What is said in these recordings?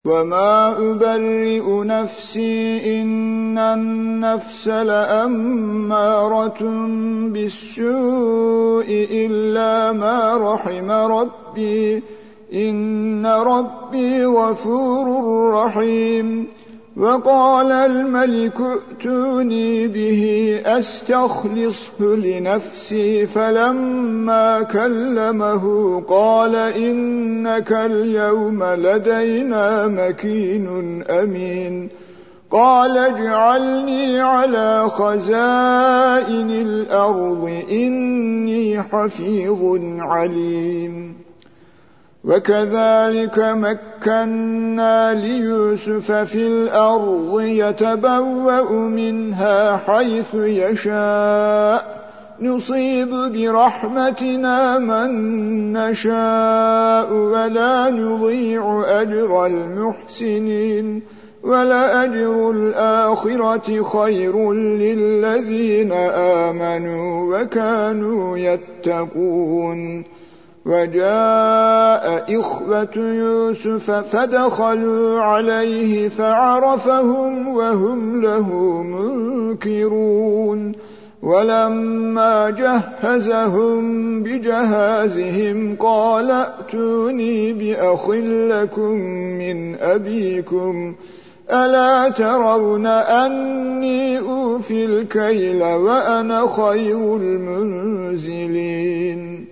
وما أبرئ نفسي إن النفس لأمارة بالسوء إلا ما رحم ربي إن ربي غفور رحيم. وقال الملك ائتوني به أستخلصه لنفسي فلما كلمه قال إنك اليوم لدينا مكين أمين. قال اجعلني على خزائن الأرض إني حفيظ عليم. وكذلك مكنا ليوسف في الأرض يتبوأ منها حيث يشاء نصيب برحمتنا من نشاء ولا نضيع أجر المحسنين ولأجر الآخرة خير للذين آمنوا وكانوا يتقون. وجاء إخوة يوسف فدخلوا عليه فعرفهم وهم له منكرون. ولما جهزهم بجهازهم قال ائتوني بأخ لكم من أبيكم ألا ترون أني أوفي الكيل وأنا خير المنزلين.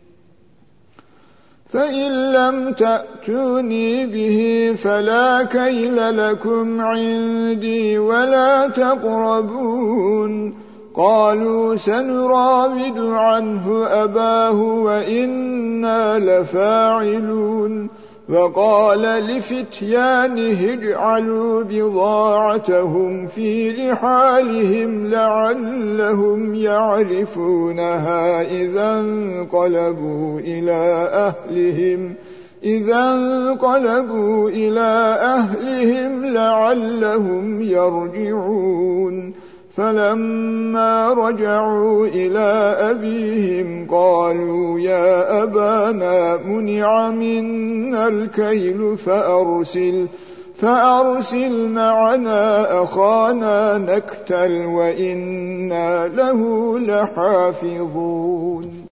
فإن لم تأتوني به فلا كيل لكم عندي ولا تقربون. قالوا سنراود عنه أباه وإنا لفاعلون. وقال لفتيانه اجعلوا بضاعتهم في رحالهم لعلهم يعرفونها إذا انقلبوا إلى أهلهم لعلهم يرجعون. فلما رجعوا إلى أبيهم قالوا يا أبانا منع منا الكيل فأرسل معنا أخانا نكتل وإنا له لحافظون.